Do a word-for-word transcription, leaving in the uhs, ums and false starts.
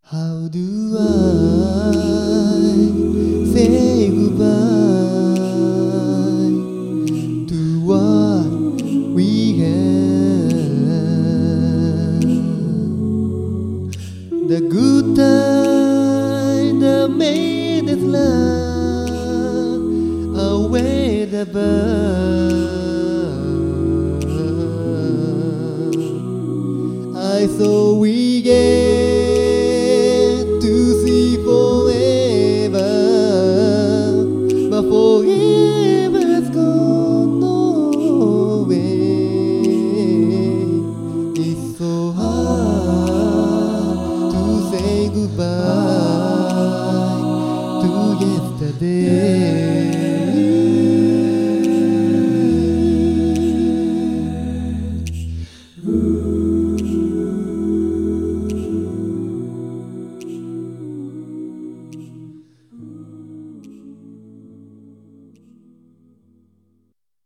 How do I say goodbye to what we had? The good time that made us laugh away the burn. I thought we get to see forever, but forever's gone away. It's so hard to say goodbye to yesterday.